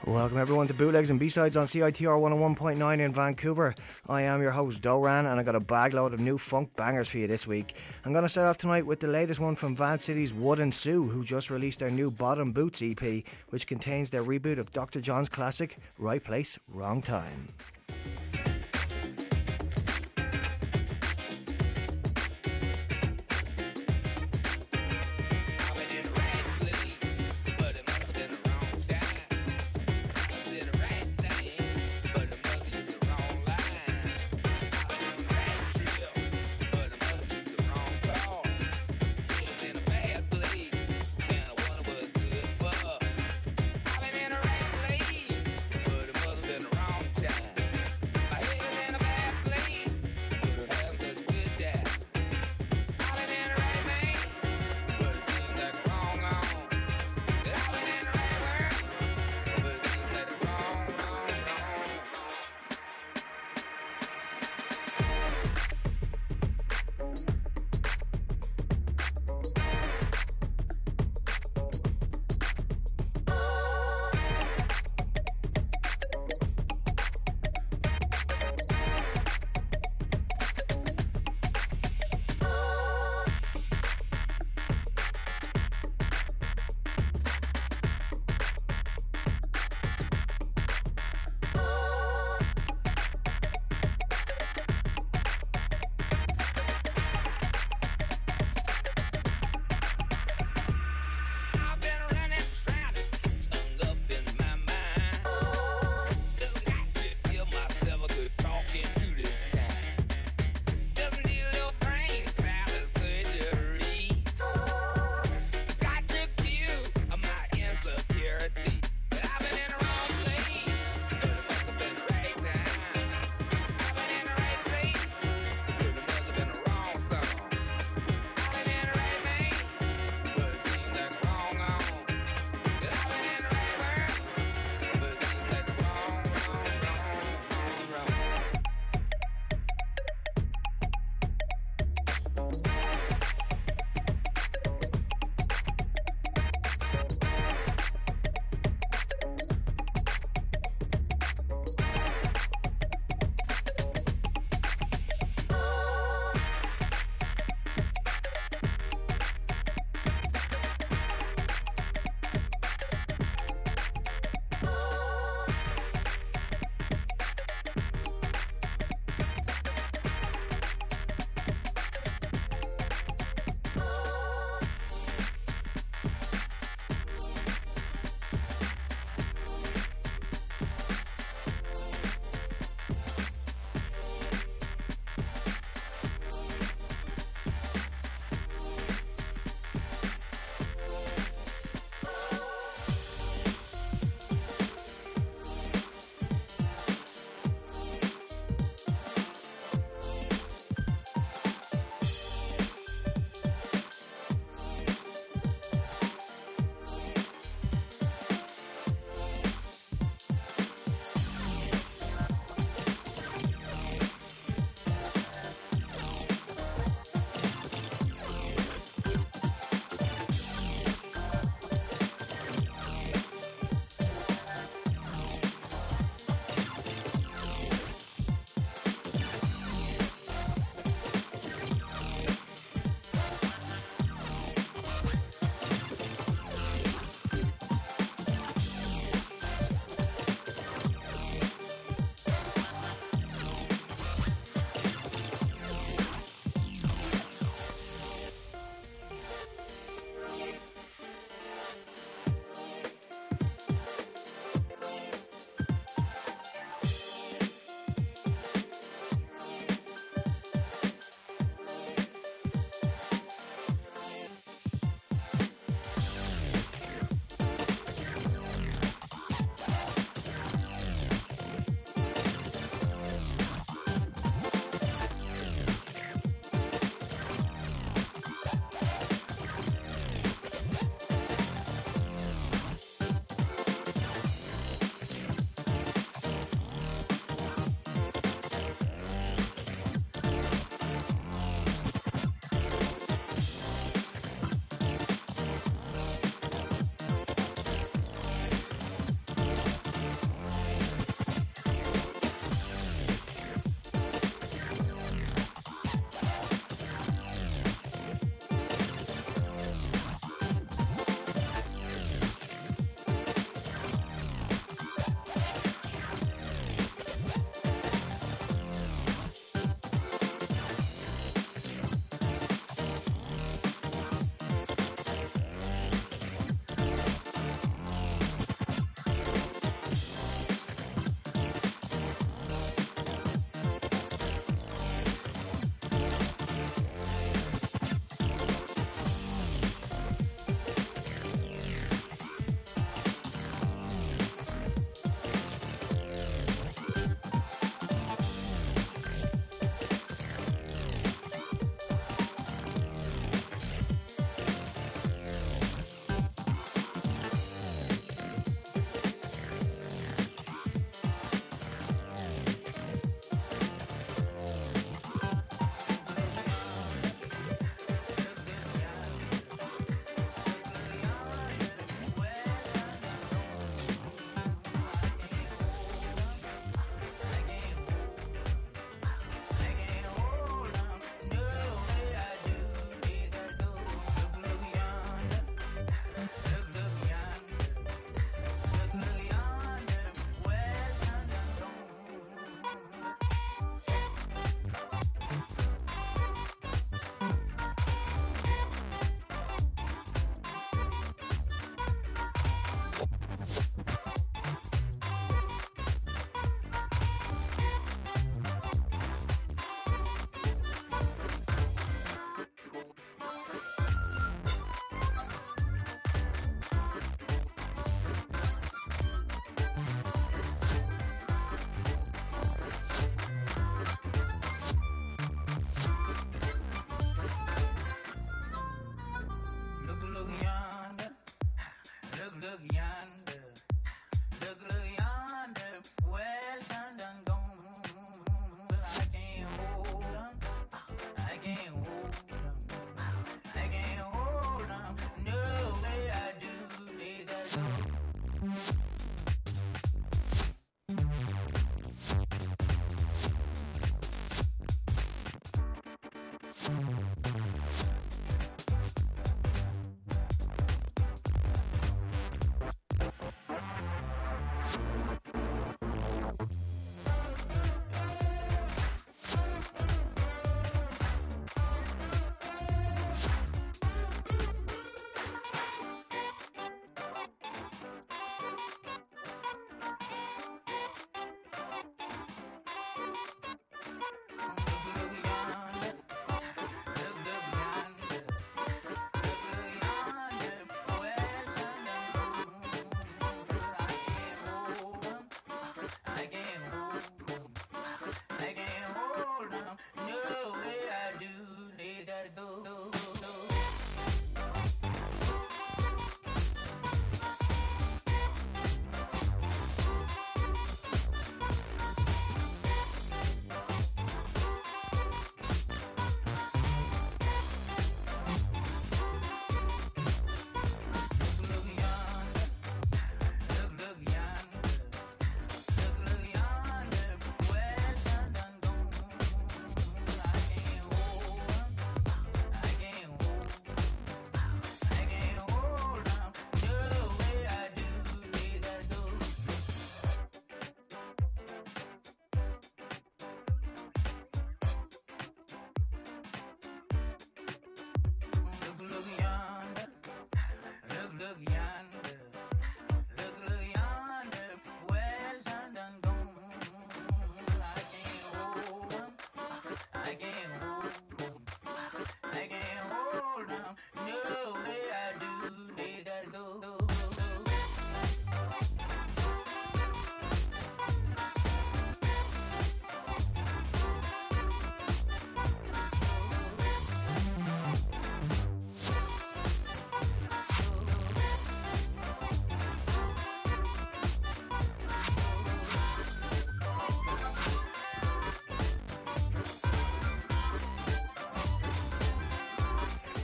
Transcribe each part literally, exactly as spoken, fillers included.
Welcome everyone to Bootlegs and B-Sides on C I T R one oh one point nine in Vancouver. I am your host Doran and I got a bag load of new funk bangers for you this week. I'm going to start off tonight with the latest one from Van City's Wood and Sue, who just released their new Bottom Boots E P, which contains their reboot of Doctor John's classic Right Place, Wrong Time.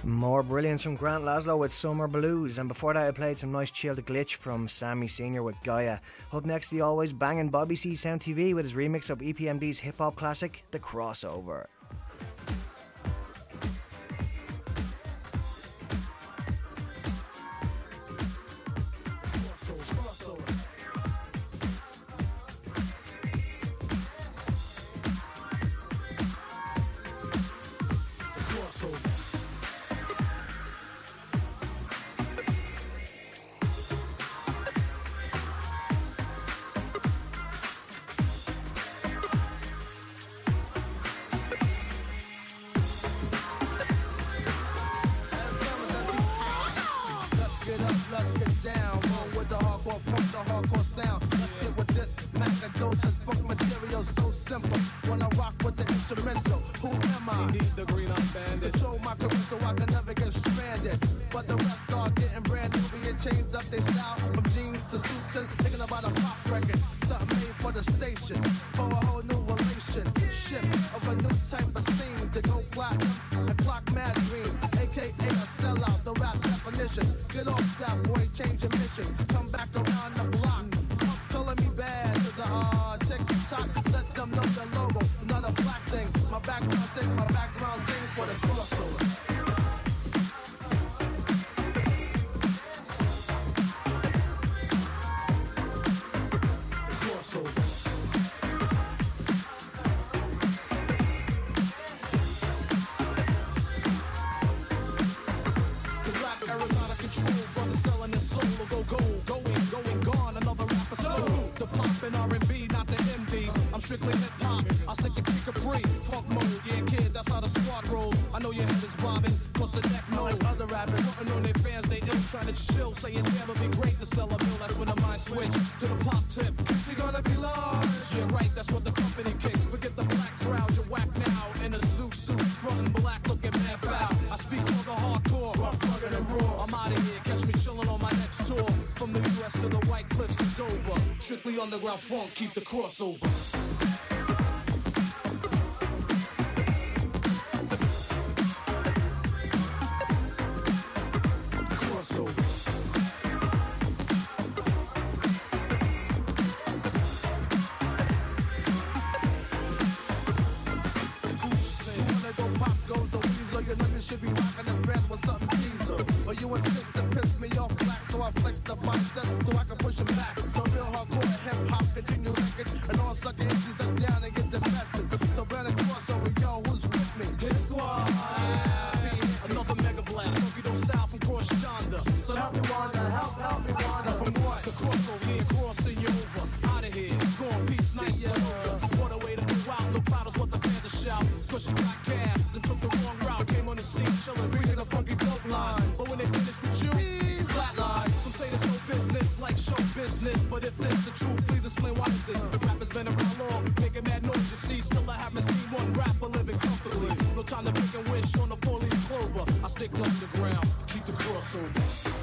More brilliance from Grant Laszlo with Summer Blues, and before that I played some nice Chill the Glitch from Sammy Senior with Gaia. Up next, the always banging Bobby C Sound T V with his remix of E P M D's hip hop classic, The Crossover. Underground funk, keep the crossover. Crossover. Wanna go pop goes the weasel. You know you should be rocking the friends with something diesel. But you insist to piss me off black, so I flex the bicep so I can push him back. So real hardcore hip-hop continue records, and all sucker issues up down and get the message. So burn a crossover, yo, who's with me? Hit squad, yeah. Another mega blast, Funky Dope style from Cross Yonder. So help me wander, help, help me wander. From what? The crossover, yeah, crossing you over. Out of here, go on, peace, nice to what a way to go out, no cloud is what the fans are shout. Cause you got gas, then took the wrong route, came on the scene, chillin', freaking a funky dope line. But when they finish with you, flatline. Some say there's no business like show business, but if this the truth, please explain why is this? The rap has been around long, making mad noise, you see. Still I haven't seen one rapper living comfortably. No time to pick and wish on the four-leaf clover. I stick underground, keep the crossover.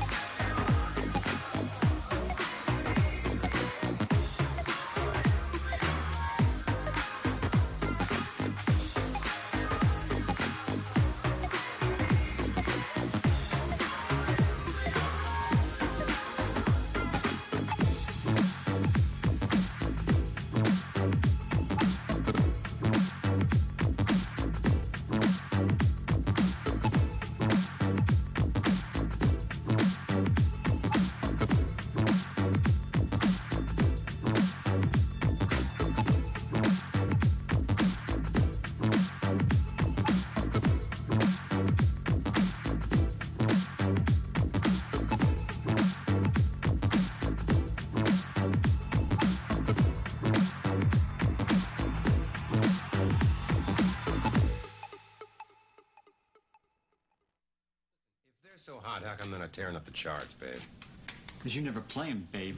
So hot, how come they're not tearing up the charts, babe? Because you never play 'em, babe.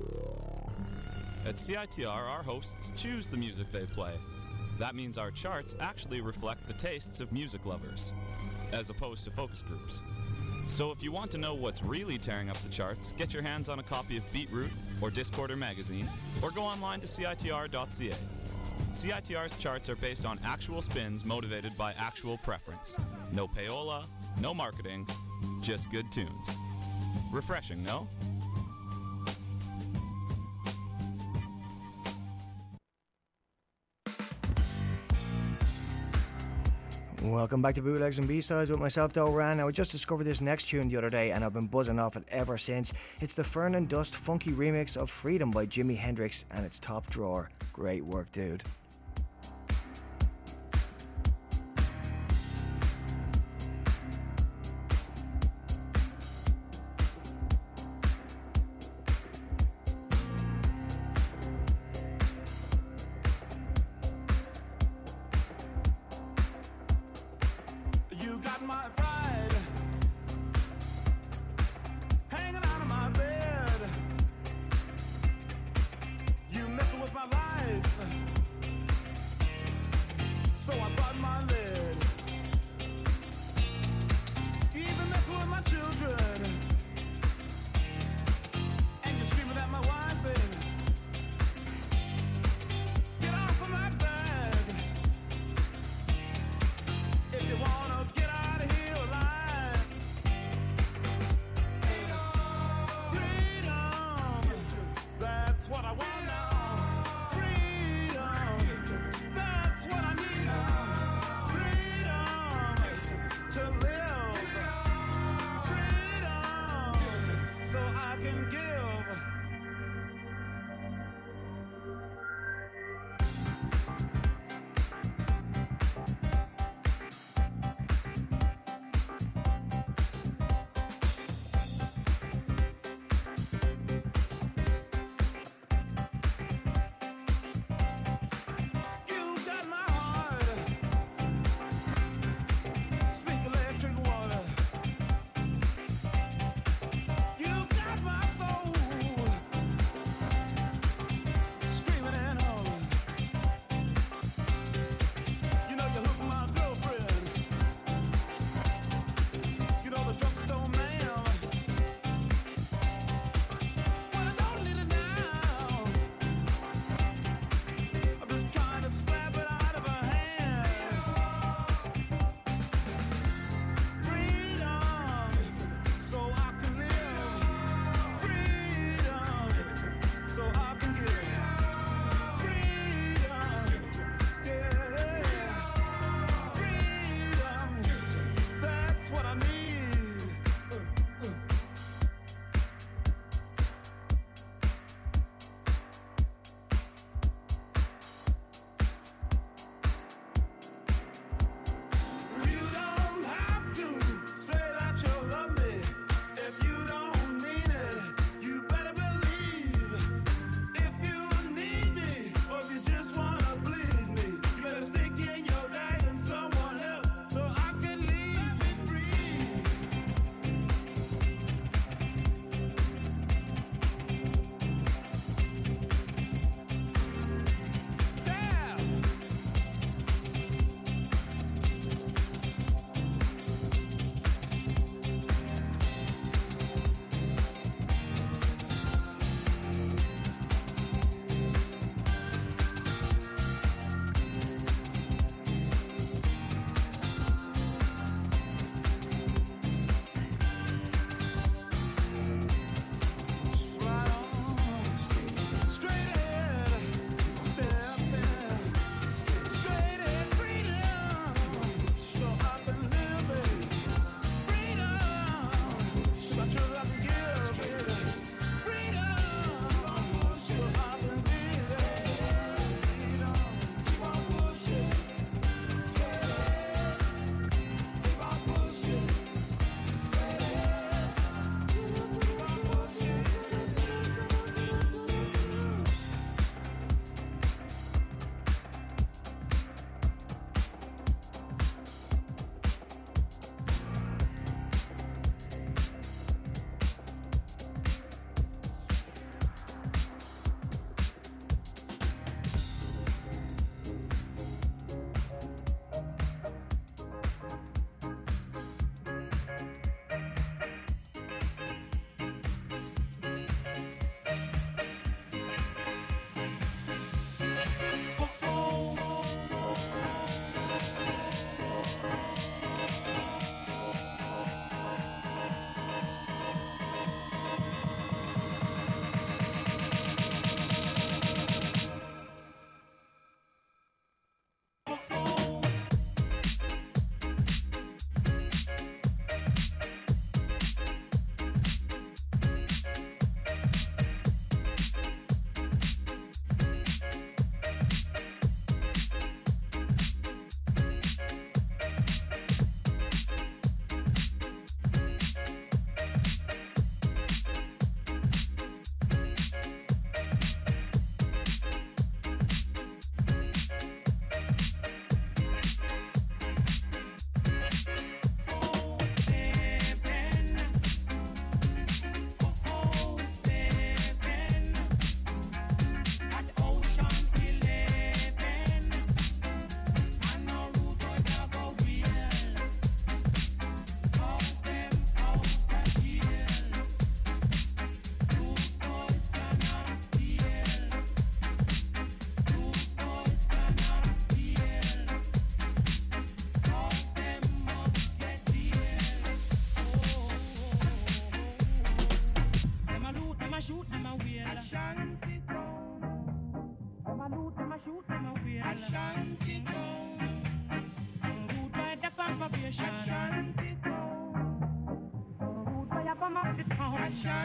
At C I T R, our hosts choose the music they play. That means our charts actually reflect the tastes of music lovers, as opposed to focus groups. So if you want to know what's really tearing up the charts, get your hands on a copy of Beatroot or Discorder magazine, or go online to C I T R dot C A. C I T R's charts are based on actual spins motivated by actual preference. No payola, no marketing, just good tunes. Refreshing, no? Welcome back to Bootlegs and B-Sides with myself, Doe Ran. Now, I just discovered this next tune the other day and I've been buzzing off it ever since. It's the Fern and Dust funky remix of Freedom by Jimi Hendrix and it's top drawer. Great work, dude. With my life,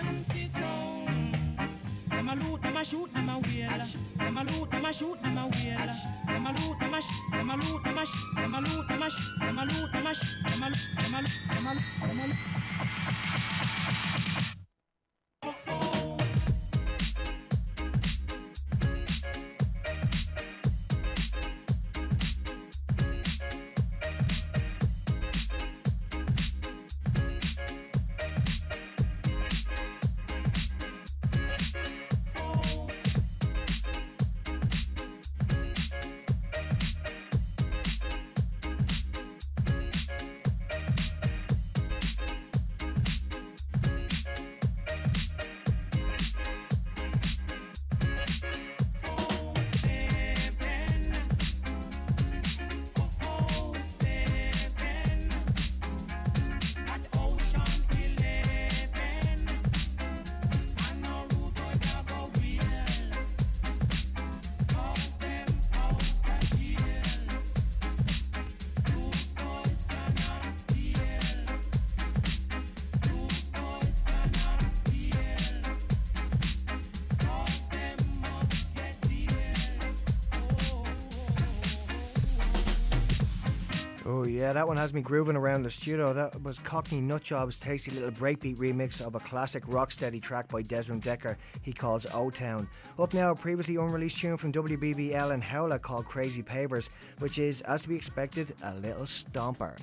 empty town. Them a loot, them a shoot, them a wheel. Them a loot, them a shoot, them a wheel. Them a loot, them a sh, them a loot, them a sh, them a loot, them a sh, them a loot, them a sh, them a loot, them a loot, them a loot, them a loot. Oh yeah, that one has me grooving around the studio. That was Cockney Nutjob's tasty little breakbeat remix of a classic rocksteady track by Desmond Decker he calls O-Town. Up now, a previously unreleased tune from W B B L and Howler called Crazy Pavers, which is, as to be expected, a little stomper.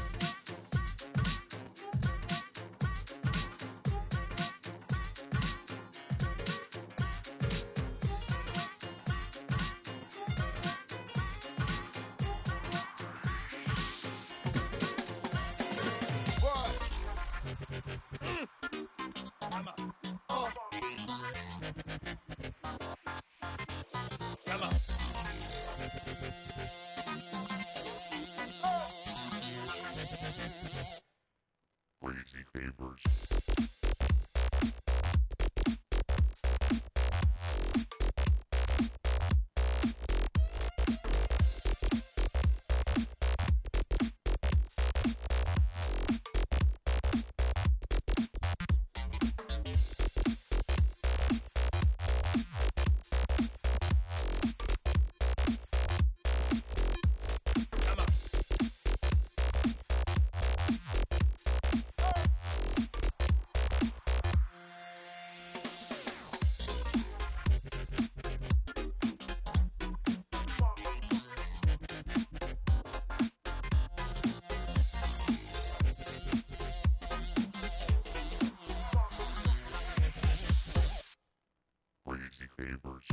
Crazy Pavers. Crazy Pavers.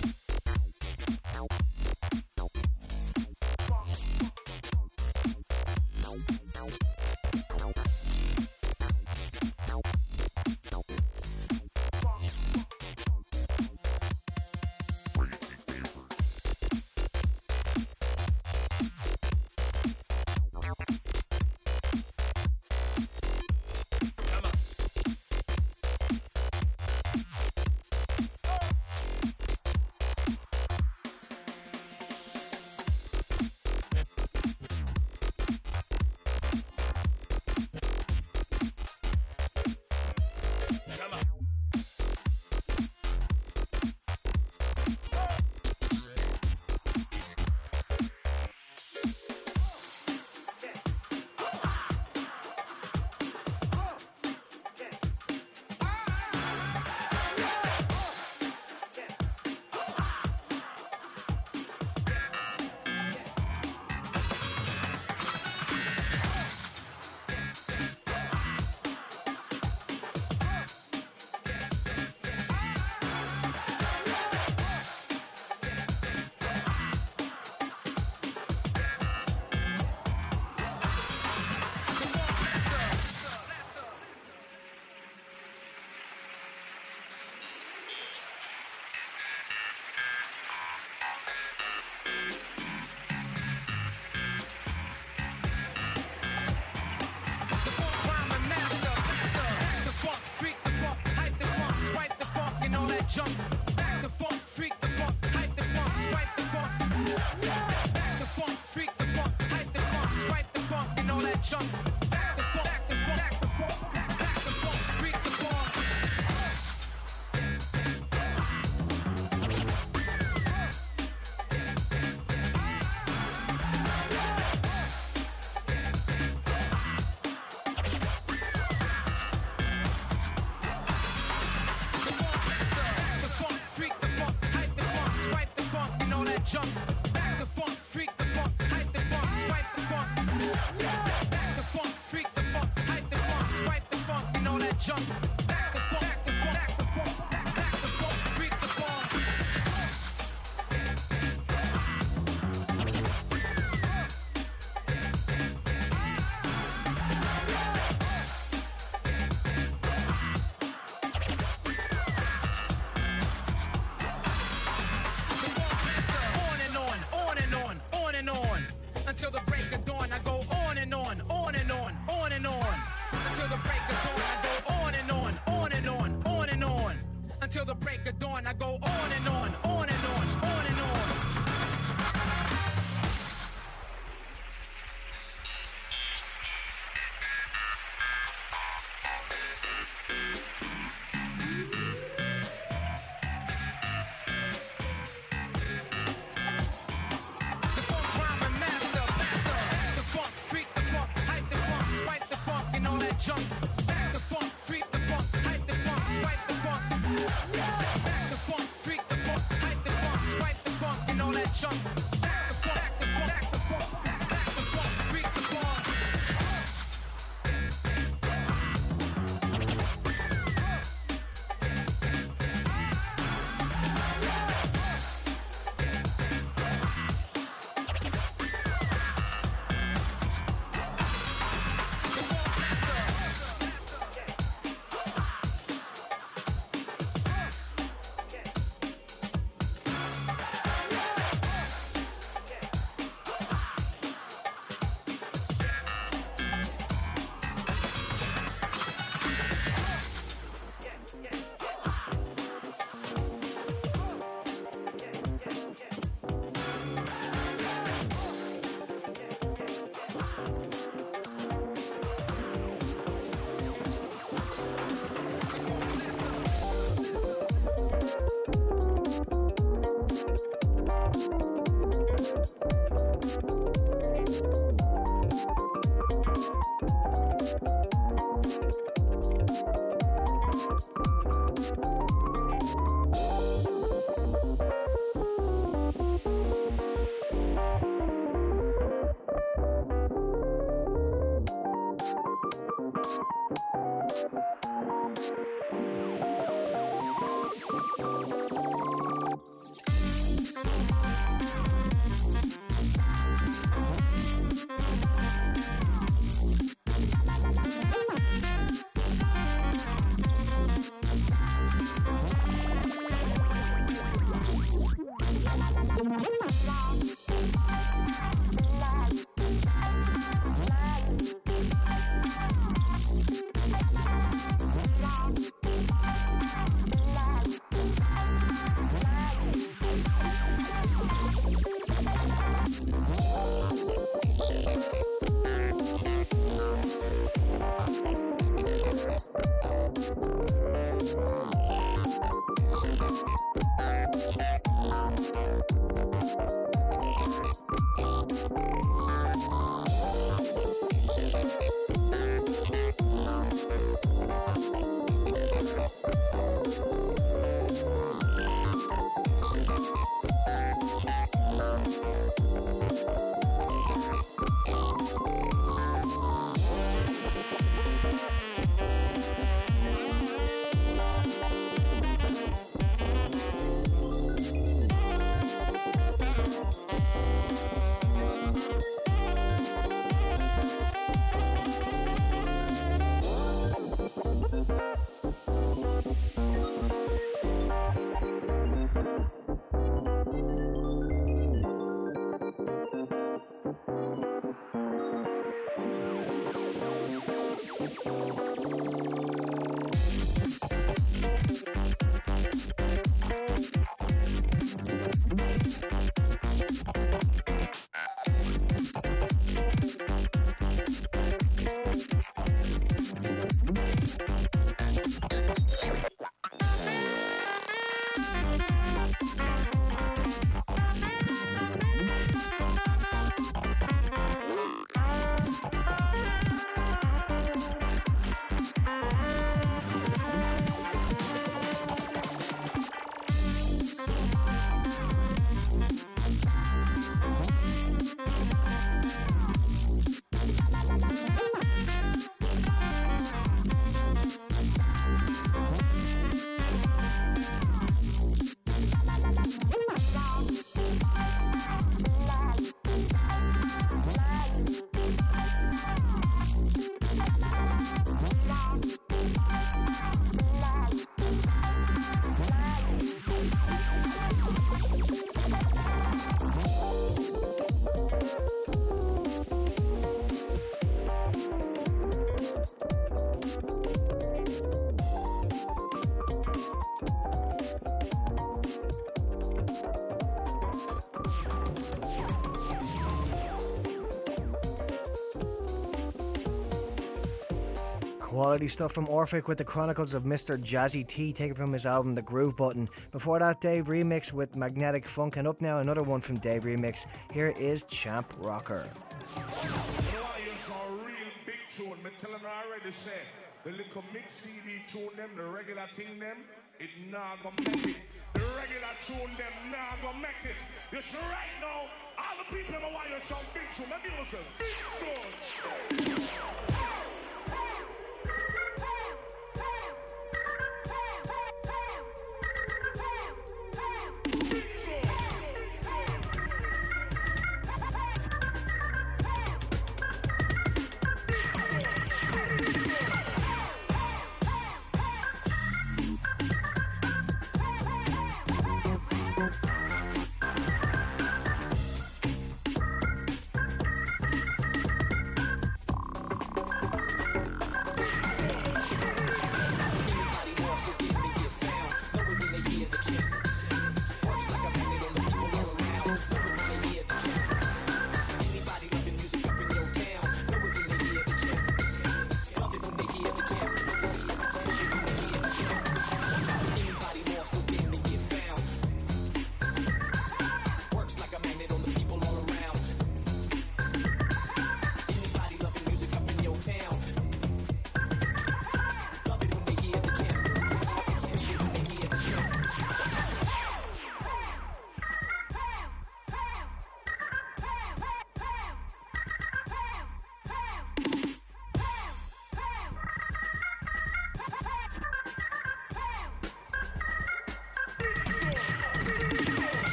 Jump, back the funk, freak the funk, hype the funk, swipe the funk. Back the funk, freak the funk, hype the funk, swipe the funk, and all that junk. Back the funk, back the funk, back the funk, back the funk, freak the funk. jump. Back the funk, freak the funk, hype the funk, swipe the funk. Back the funk, freak the funk, hype the funk, swipe the funk, you know that jump. Back the funk, back the funk, back the funk, back the funk, freak the funk. Until the break of dawn, I go on and on, on and on, on and on. Until the break of dawn, I go on and on, on and on, on and on. Until the break of dawn, I go on and on, on and on, on and on. The funk rhyme master, master. The funk freak Quality stuff from Orphic with the Chronicles of Mister Jazzy T, taken from his album The Groove Button. Before that, Dave Remix with Magnetic Funk, and up now another one from Dave Remix. Here is Champ Rocker. You know why you're so real big tune? Me tell them already say the little mix C D tune them, the regular thing them, it nah go make it. The regular tune them nah go make it. You should right now, all the people know why you're so big tune. Let me listen. Big tune.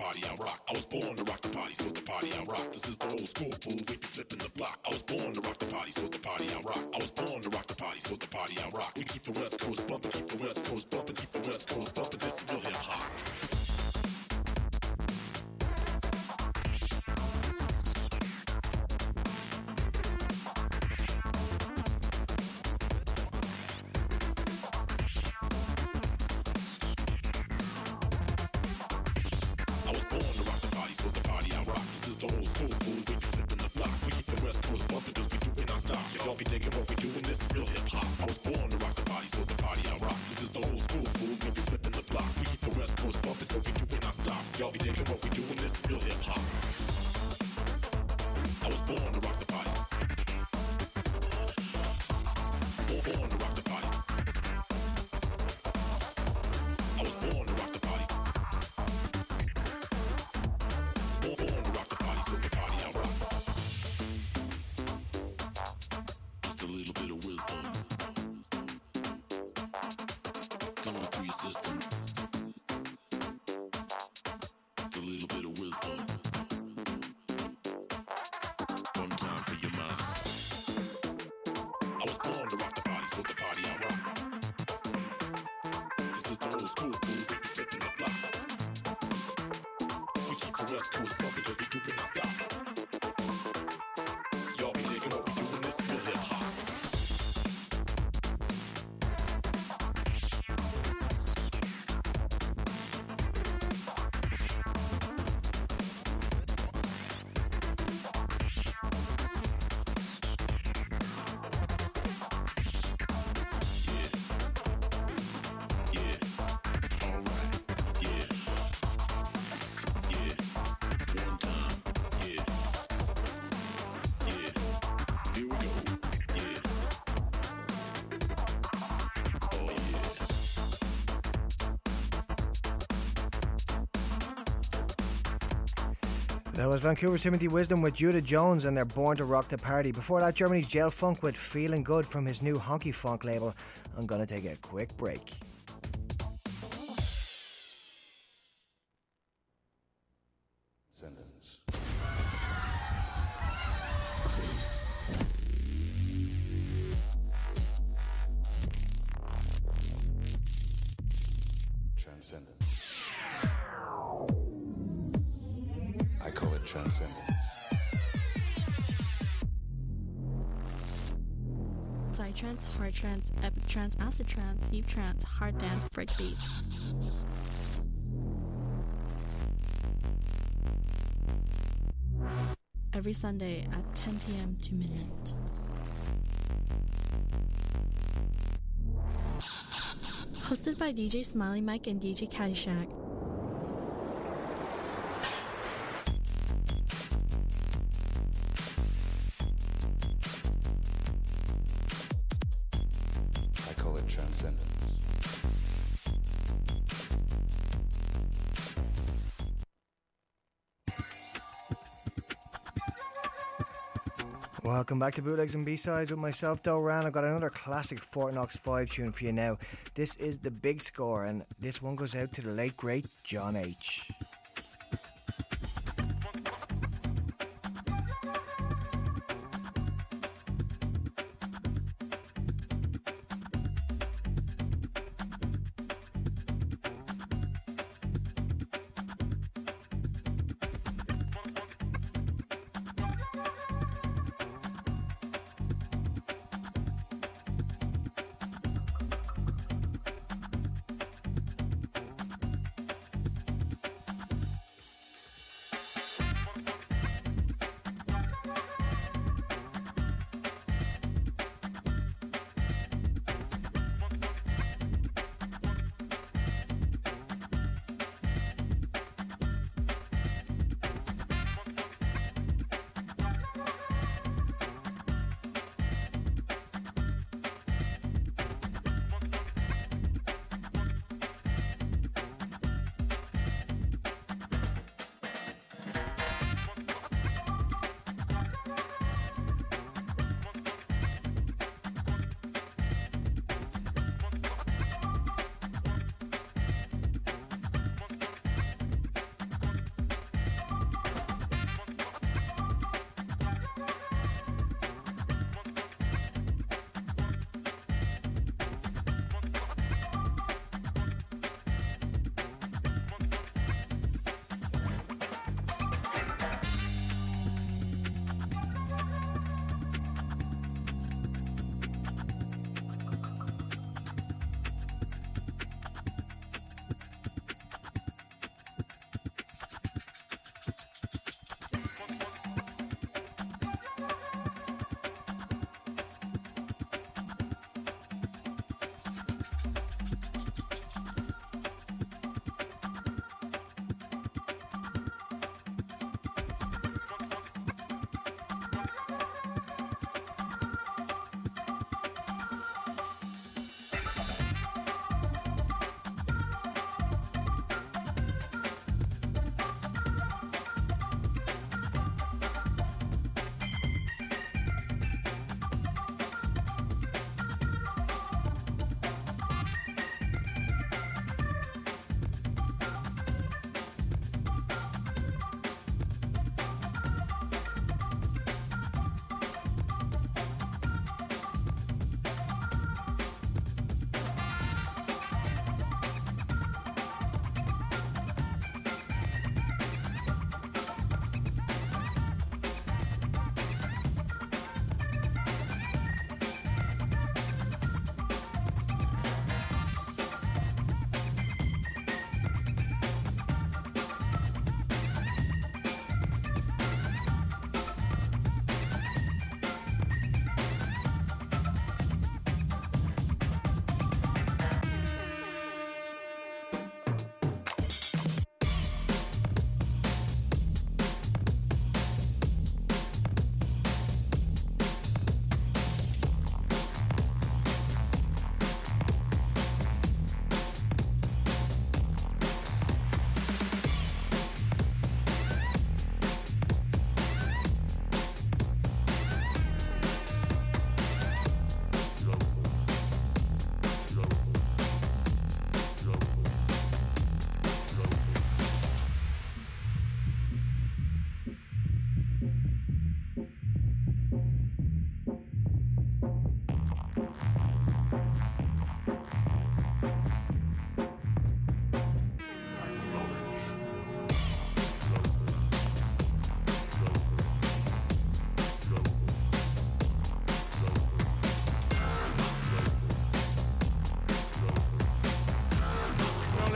party I rock. I was born to rock the party, so the party I rock. This is the old school fool, we be flipping the block. I was born to rock the party, so the party I rock. I was born to rock the party, so the party I rock. We keep the West Coast bumping, keep the West Coast bumping, keep the West Coast bumping. This is real hip hop. That was Vancouver's Timothy Wisdom with Judah Jones and they're Born to Rock the Party. Before that, Germany's Jail Funk with Feeling Good from his new Honky Funk label. I'm going to take a quick break. Sentence. Transcendence. I call it transcendence. Psytrance, hard trance, epic trance, acid trance, deep trance, hard dance, breakbeat. Every Sunday at ten p.m. to midnight. Hosted by D J Smiley Mike and D J Caddyshack. I call it transcendence. Welcome back to Bootlegs and B-Sides with myself, Doran. I've got another classic Fort Knox five tune for you now. This is The Big Score, and this one goes out to the late, great John H.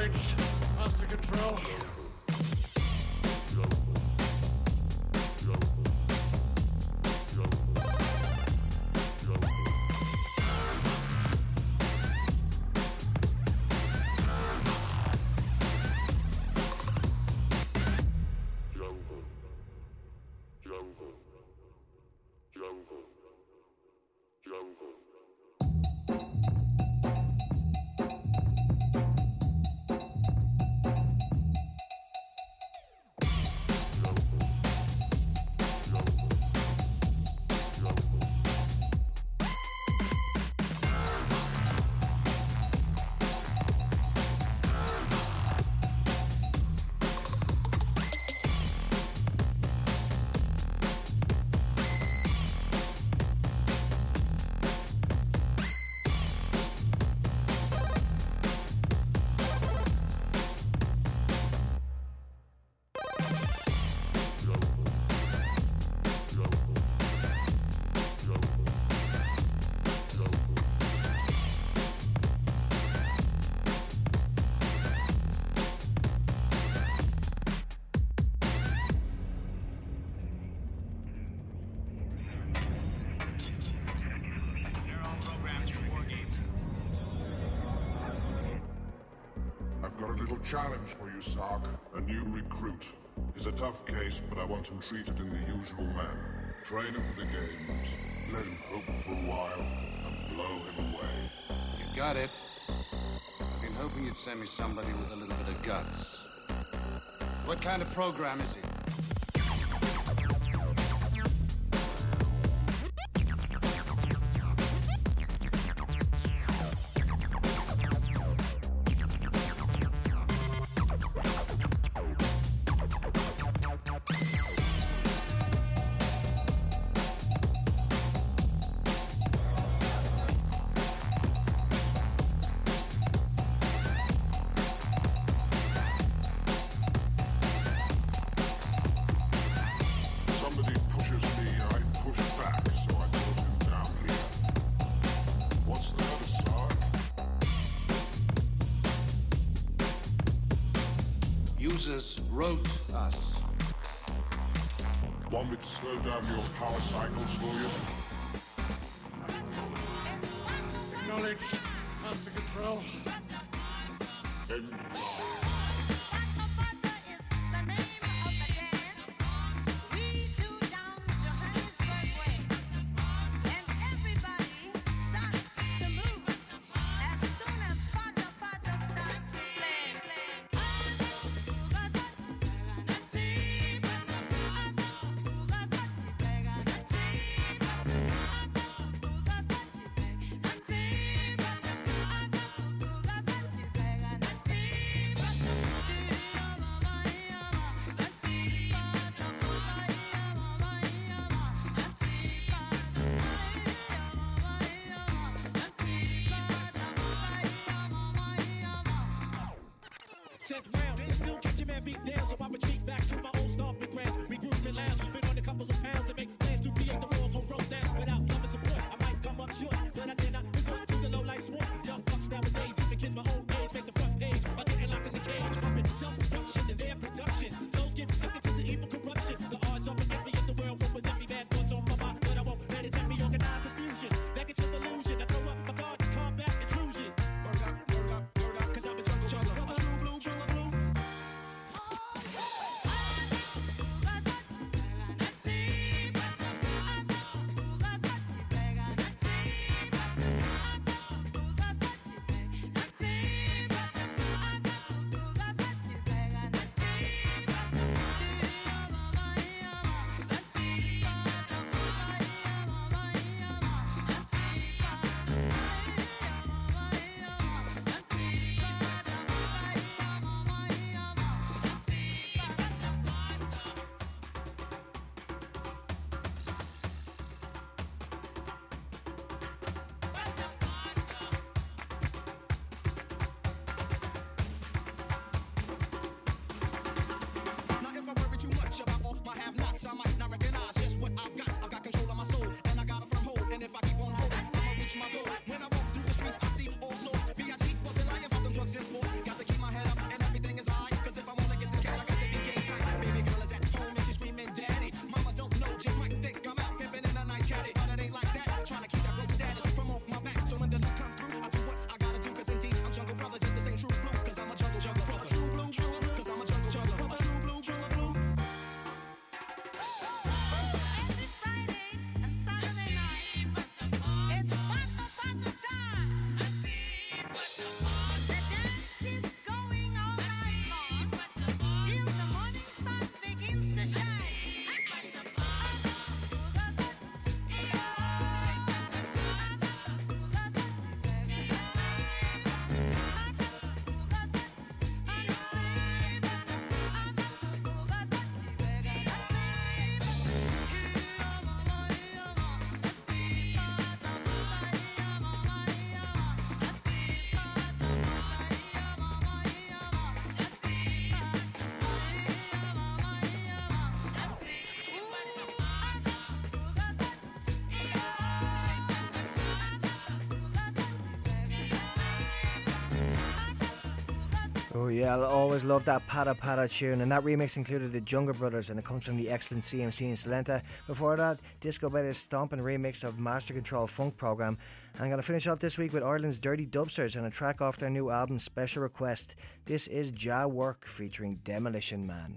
Knowledge, master control. Challenge for you, Sark. A new recruit. He's a tough case, but I want him treated in the usual manner. Train him for the games, let him hope for a while, and blow him away. You got it. I've been hoping you'd send me somebody with a little bit of guts. What kind of program is he? Wrote us. Want me to slow down your power cycles for you? Knowledge, master control. And tenth round, and still catch your man beat down, so I retreat back to my old stomping grounds. Regroup and lounge, been on a couple of pounds and make plans to create the raw homegrown sound. Without love and support, I might come up short, but I dare not resort to the low like sport. Young bucks nowadays, even kids my own age, make the front page by getting locked in the cage. With self-destruction in their production, souls get sucked into the evil corruption. The odds are against me in the world won't protect me. Bad thoughts on my mind, but I won't let it tempt me. Organized confusion, back into illusion. I throw up my guard to combat intrusion. Word up, word up, word up, cause I'm a jungle jungle. A true blue jungle blue. Oh yeah, I'll always love that Pata Pata tune, and that remix included the Jungle Brothers, and it comes from the excellent C M C and Salenta. Before that, Disco Betty's stomping remix of Master Control Funk Program. And I'm going to finish off this week with Ireland's Dirty Dubsters and a track off their new album Special Request. This is Ja Work featuring Demolition Man.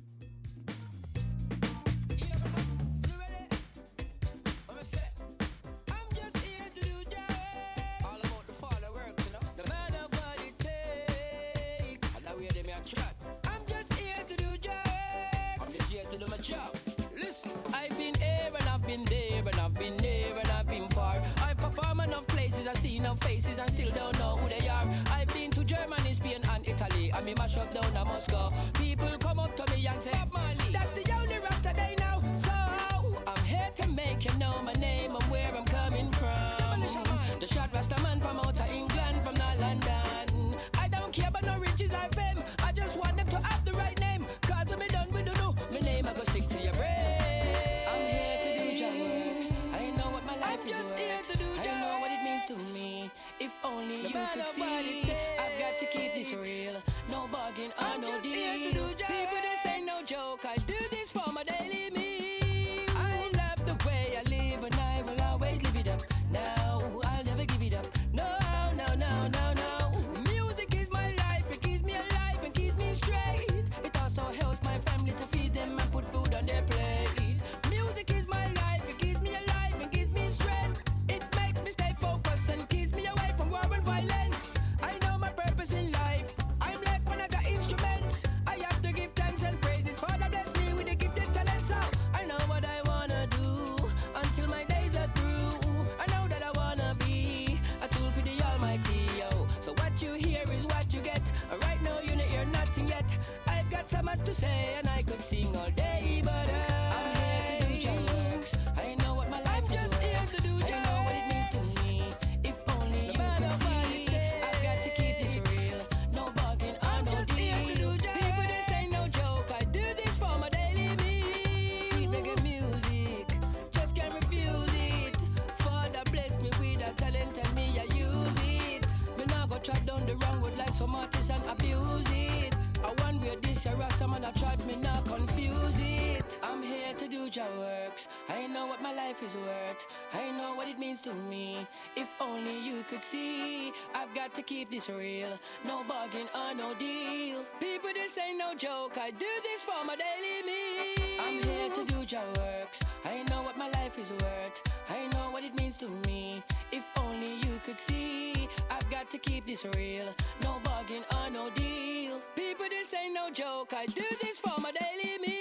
Listen, I've been here and I've been there and I've been there and I've been far. I perform enough places, I see enough faces and still don't know who they are. I've been to Germany, Spain and Italy, and me mash up down to Moscow. People come up to me and say, Bob Marley, that's the only rap that they know. So I'm here to make you know my name and where I'm coming from. The shot Rasta man from out of England, from not London. I don't care about no riches I fame, I just want them to have the right name. Cause when me done with the new, my name I go stick to your brain. I'm here to do your works, I know what my life I'm is just worth. Here to do I know what it means to me. If only no you could see, I've got to keep this real. No bargain or no deal. People, this ain't no joke, I do this for my daily meal. I love the way I live and I will always live it up. Now, I'll never give it up. No, no, no, no, no. Music is my life, it keeps me alive and keeps me straight. It also helps my family to feed them and put food on their plate. Music is my life, it keeps me alive and gives me strength. It makes me stay focused and keeps me away from war and violence. I know my purpose in life, I'm left when I got instruments. I have to give thanks and praises. Father bless me with the gifted talent, so I know what I wanna do until my days are through. I know that I wanna be a tool for the Almighty, yo. So what you hear is what you get. Right now you don't hear nothing yet. I've got so much to say and I could sing all day, but I, I'm here to do your works. I know what my life I'm is just worth. Here to do I know what it means to me. If only no you could see, I've got to keep this real. No bargain or no deal. People, this ain't no joke. I do this for my daily meal. Sweet reggae music, just can't refuse it. Father bless me with a talent and me I use it. Me now go track down the wrong road like some artists and abuse it. I want where this a rasta man a tribe, me not confuse it. I'm here to do your works. I know what my life is worth. I know what it means to me. If only you could see, I've got to keep this real. No bargain or no deal. People, this ain't no joke. I do this for my daily meal. I'm here to do your works. I know what my life is worth. I know what it means to me. If only you could see, I've got to keep this real. No bargain or no deal. People, this ain't no joke. I do this for my daily meal.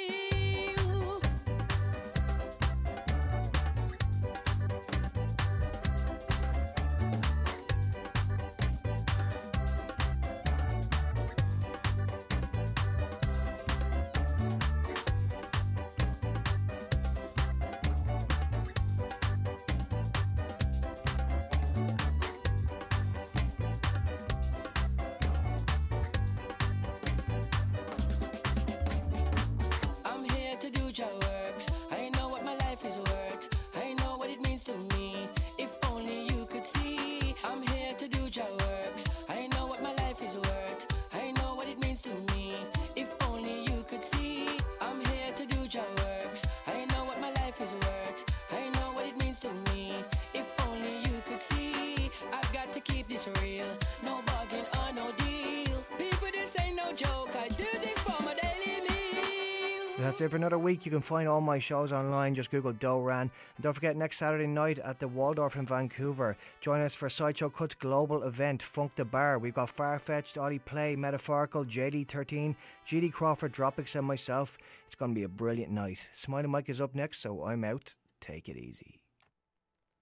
Your works. I know what my life is worth. I know what it means to me. If only you could see, I'm here to do your works. I know what my life is worth. I know what it means to me. If only you could see, I'm here to do your works. I know what my life is worth. I know what it means to me. If only you could see, I've got to keep this real. No bargain or no deal. People, this ain't no joke. I do this for my daily meal. That's it for another week. You can find all my shows online. Just Google Doran. And don't forget, next Saturday night at the Waldorf in Vancouver, join us for Sideshow Cut's global event, Funk the Bar. We've got Farfetched, Ollie Play, Metaphorical, J D thirteen, G D Crawford, Dropix and myself. It's going to be a brilliant night. Smiley Mike is up next, so I'm out. Take it easy.